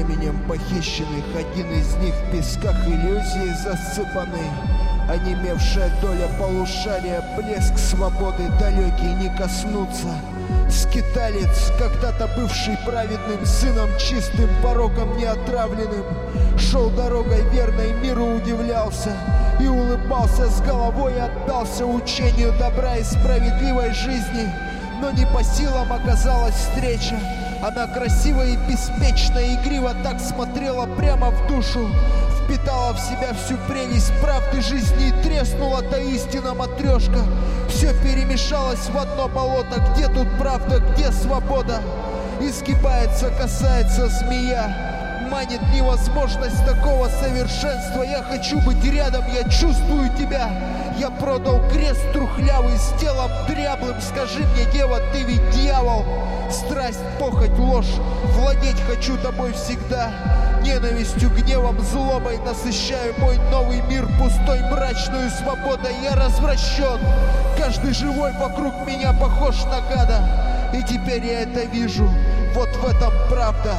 временем похищенных. Один из них в песках иллюзии засыпанный. Онемевшая доля полушария, блеск свободы далекий не коснуться. Скиталец, когда-то бывший праведным сыном, чистым пороком неотравленным, шел дорогой верной, миру удивлялся и улыбался с головой, отдался учению добра и справедливой жизни. Но не по силам оказалась встреча. Она красиво и беспечно, игриво так смотрела прямо в душу, впитала в себя всю прелесть правды жизни и треснула та истина матрешка. Все перемешалось в одно болото. Где тут правда, где свобода? Изгибается, касается змея, манит невозможность такого совершенства. Я хочу быть рядом, я чувствую тебя. Я продал крест трухлявый с телом дряблым. Скажи мне, дева, ты ведь дьявол. Страсть, похоть, ложь, владеть хочу тобой всегда. Ненавистью, гневом, злобой насыщаю мой новый мир пустой, мрачную свободой. Я развращен, каждый живой вокруг меня похож на гада. И теперь я это вижу, вот в этом правда.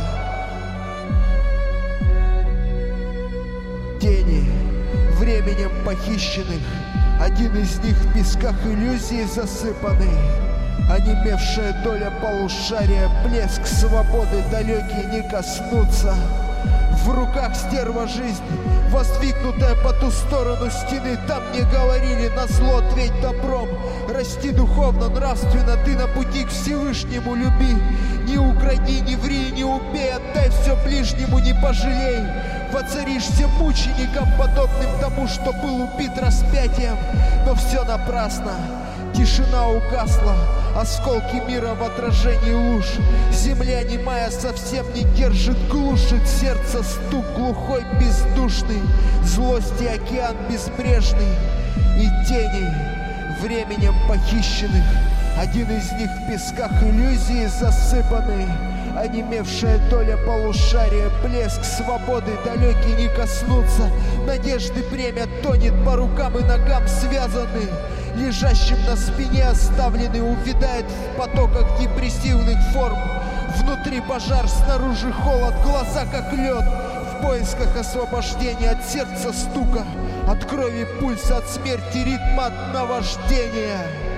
Тени, временем похищенных. Один из них в песках иллюзии засыпанный. Онемевшая доля полушария, блеск свободы далекий не коснуться. В руках стерва жизнь, воздвигнутая по ту сторону стены. Там мне говорили: назло ответь добром. Расти духовно, нравственно, ты на пути к Всевышнему люби. Не укради, не ври, не убей, отдай все ближнему, не пожалей. Воцаришься мучеником, подобным тому, что был убит распятием. Но все напрасно, тишина угасла, осколки мира в отражении луж. Земля немая совсем не держит, глушит сердце стук глухой, бездушный. Злости океан безбрежный и тени, временем похищенных. Один из них в песках иллюзии засыпанный. Онемевшая доля полушария, блеск свободы далекий не коснуться. Надежды бремя тонет, по рукам и ногам связаны. Лежащим на спине оставленный увядает в потоках депрессивных форм. Внутри пожар, снаружи холод, глаза как лед. В поисках освобождения от сердца стука, от крови пульса, от смерти ритма, от наваждения.